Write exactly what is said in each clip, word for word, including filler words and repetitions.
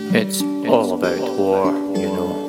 It's all about war, you know.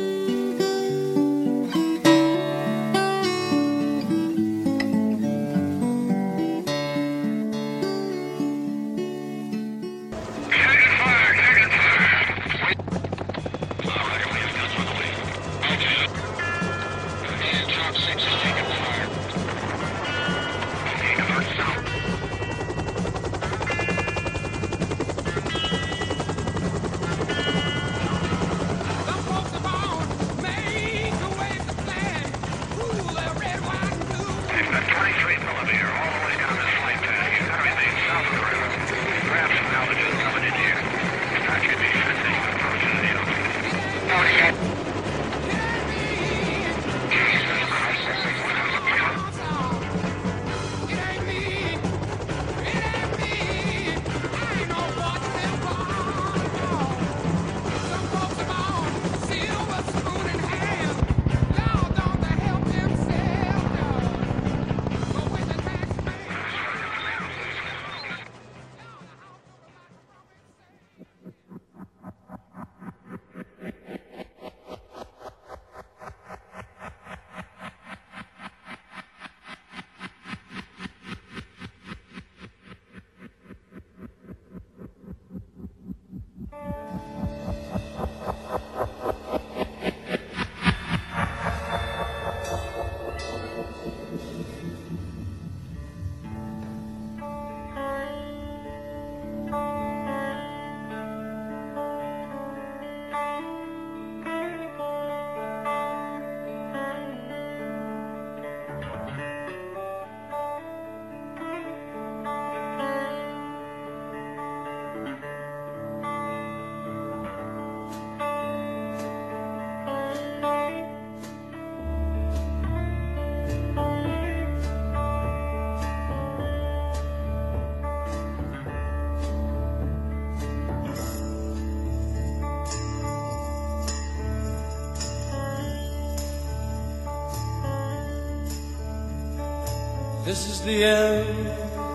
This is the end,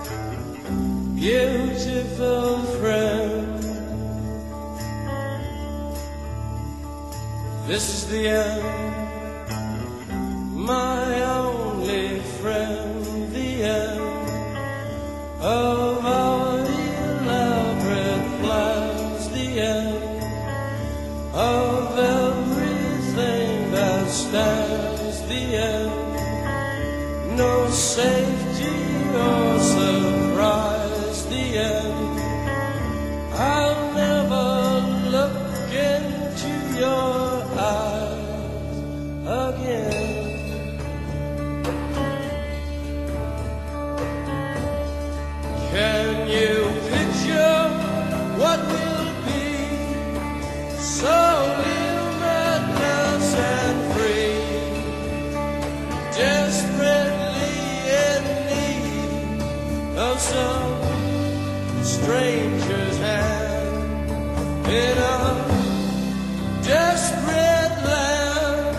beautiful friend. This is the end, my only friend. The end of our elaborate plans. The end of everything that stands. The end. No safety or surprise, the end. I'll never look into your eyes again. Can you picture what will be? So limitless and free, desperate of some stranger's hand in a desperate land.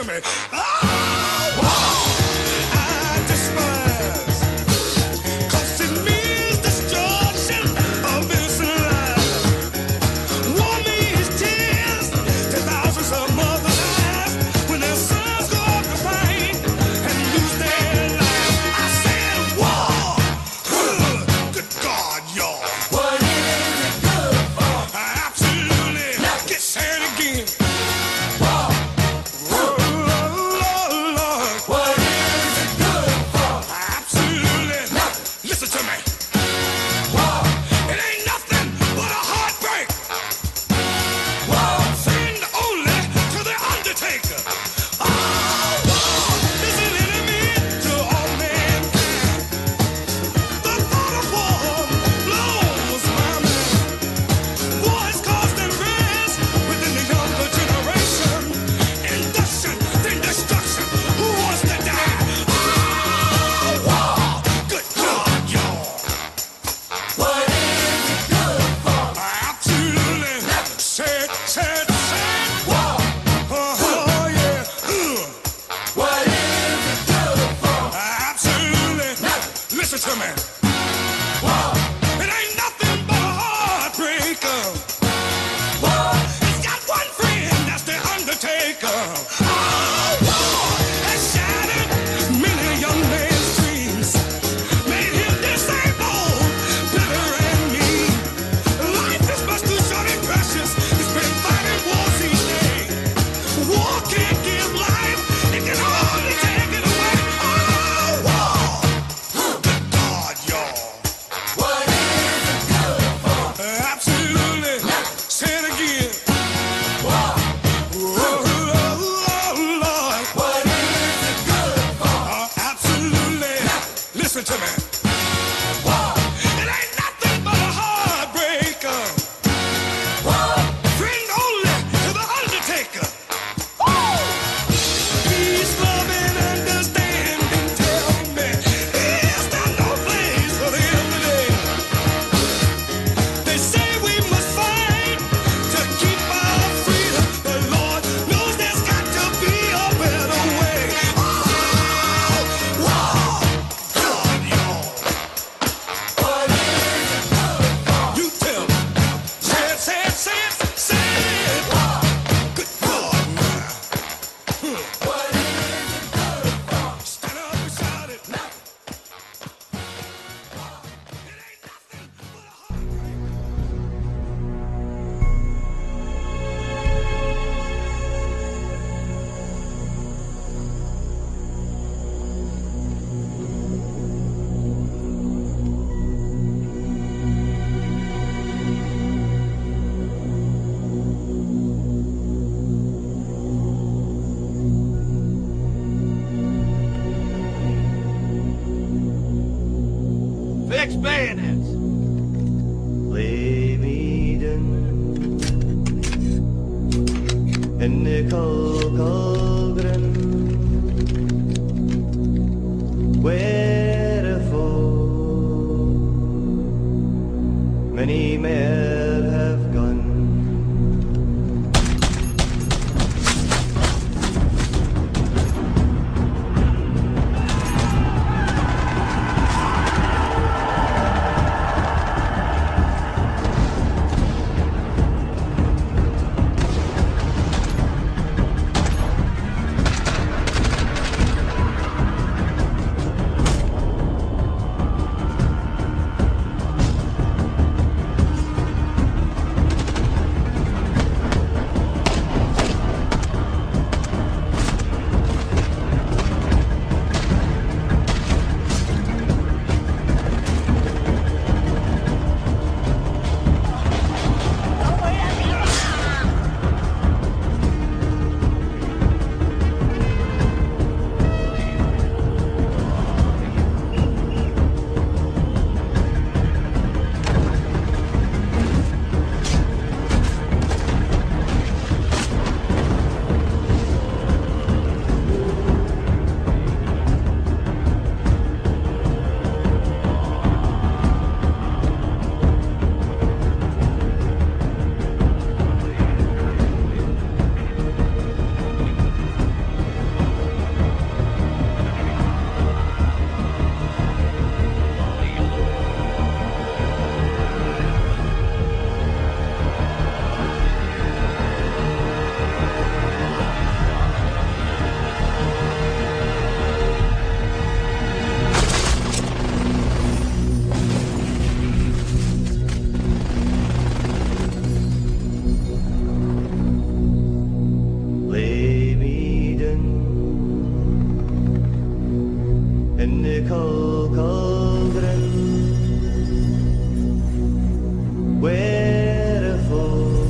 to me. Oh, wow, I despise. 'Cause it means destruction of innocent lives. War means tears to thousands of mothers' eyes when their sons go off to fight and lose their lives. I said war. Good God, y'all. What is it good for? Absolutely. Get sad again. War. Oh, Lord, Lord. What is it good for? Absolutely. Listen to me. War. It ain't nothing but a heartbreak. War. Friend only to the undertaker. Oh, war is an enemy to all mankind. The thought of war blows my mind. War has caused unrest within the younger generation. Induction, then destruction. Who wants to die? Oh, war. Good God, y'all. What is it good for? Absolutely. Sad, sad, sad. War. Oh, yeah. Ugh. What is it good for? Absolutely. Listen to me. War. It ain't nothing but a heartbreaker. War. It's got one friend, that's the undertaker. Oh, war has shattered many young man's dreams. Made him disabled, bitter and mean. Life is much too short and precious. It's been fighting wars each day. War can't give life, it can only take it away. Oh, war. Good God, y'all. What is it good for? Absolutely. Say it again. War. Oh, oh, oh, Lord. What is it good for? Uh, absolutely. Listen to me. War. It ain't nothing but a heartbreaker. War. Friend only to the undertaker. Woo! Peace, love, and understanding. Tell me, is there no place for them today? They say we must fight to keep our freedom. The Lord knows there's got to be a better way. Oh, war. God, y'all. What is it good for? You tell me. Say it, say it, say it, say it. Good God, man. What is it good for? Stand up and shout it. It ain't nothing but a heartbreak. Fix bayonets. Lay me down in the cold cauldron, wherefore many men have gone. in the cold cauldron, where a fool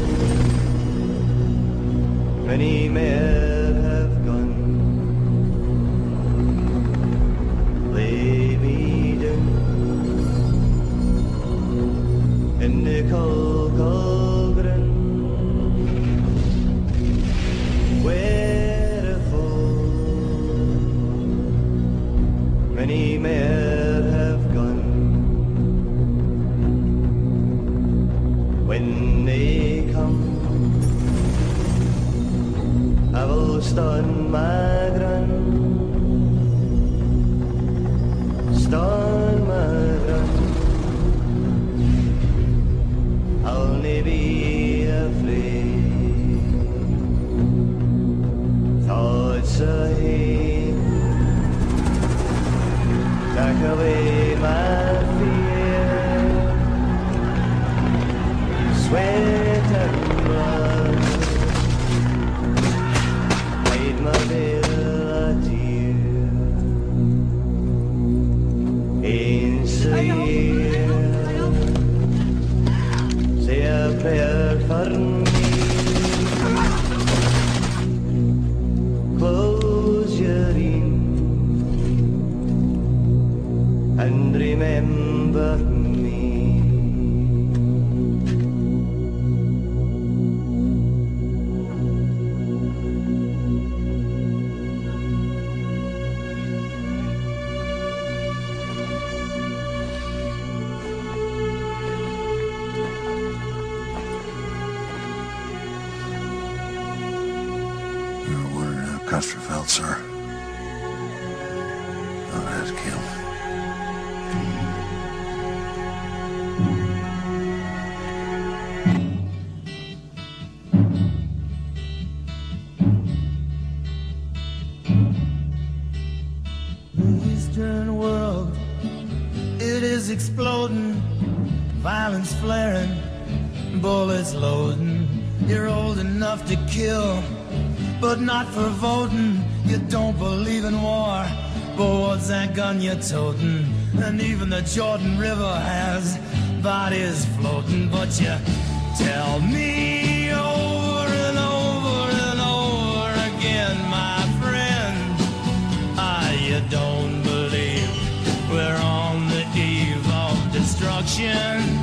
many men have gone. Lay me down in the cold cauldron, where a fool many men have gone. When they come, I will stand my ground, stand my ground. I'll never be afraid. Thoughts ahead, take away my fear. Sweat and blood, made my bill a tear. Inside, say a prayer for me. Close your eyes and remember me. Custerfeld, sir. I'll ask him. The Eastern world, it is exploding, violence flaring, bullets loading. You're old enough to kill, but not for voting. You don't believe in war, but what's that gun you're toting? And even the Jordan River has bodies floating. But you tell me over and over and over again, my friend, ah, you don't believe we're on the eve of destruction.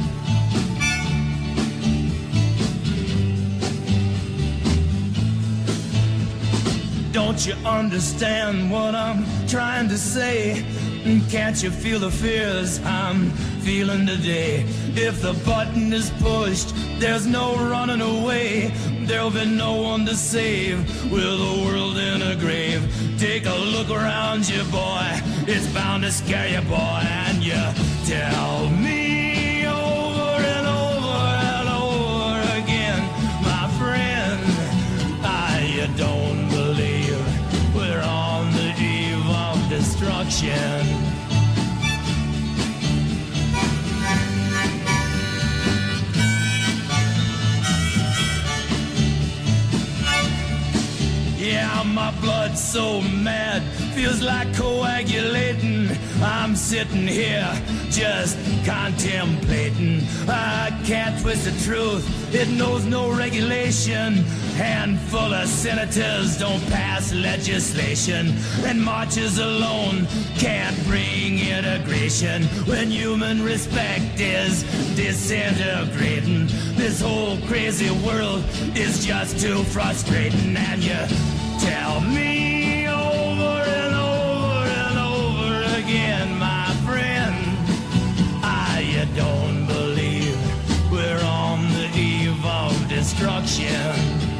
Don't you understand what I'm trying to say? Can't you feel the fears I'm feeling today? If the button is pushed, there's no running away. There'll be no one to save with the world in a grave. Take a look around you, boy. It's bound to scare you, boy. And you tell me over and over and over again, my friend, I don't believe we're on the eve of destruction. Yeah, my blood's so mad, feels like coagulating. I'm sitting here just contemplating. I can't twist the truth, it knows no regulation. Handful of senators don't pass legislation, and marches alone can't bring integration. When human respect is disintegrating, this whole crazy world is just too frustrating. And you tell me over and over and over again, my friend, I don't believe we're on the eve of destruction.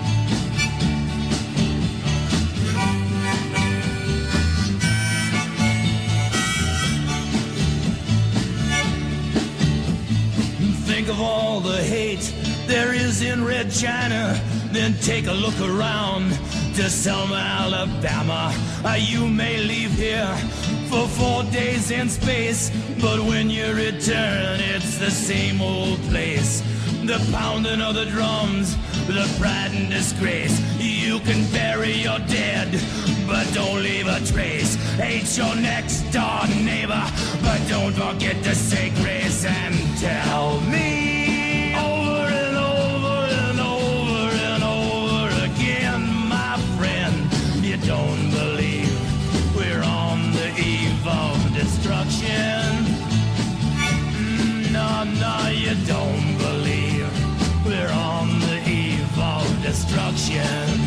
Think of all the hate there is in Red China, then take a look around to Selma, Alabama. Uh, you may leave here for four days in space, but when you return, it's the same old place. The pounding of the drums, the pride and disgrace. You can bury your dead, but don't leave a trace. Hate your next door neighbor, but don't forget to say grace and tell me over and over and over and over again, my friend, you don't believe we're on the eve of destruction. Mm, no, no, you don't believe we're on the eve of destruction.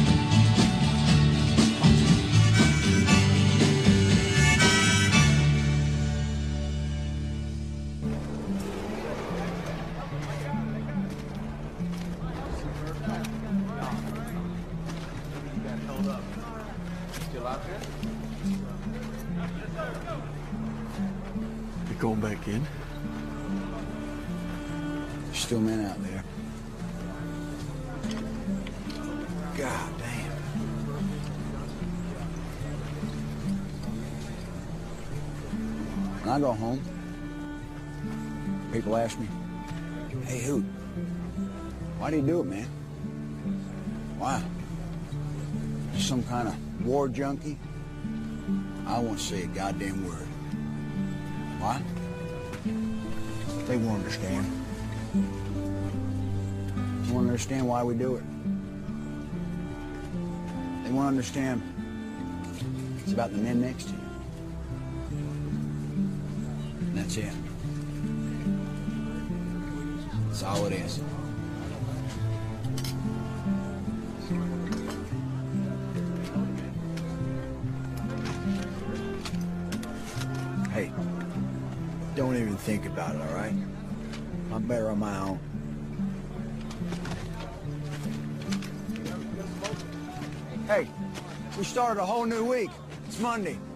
You going back in? There's still men out there. God damn. When I go home, people ask me, hey, Hoot, why do you do it, man? Why? You some kind of war junkie? I won't say a goddamn word. Why? They won't understand. They won't understand why we do it. They won't understand it's about the men next to you. And that's it. That's all it is. Hey, don't even think about it, all right? I'm better on my own. Hey, we started a whole new week. It's Monday.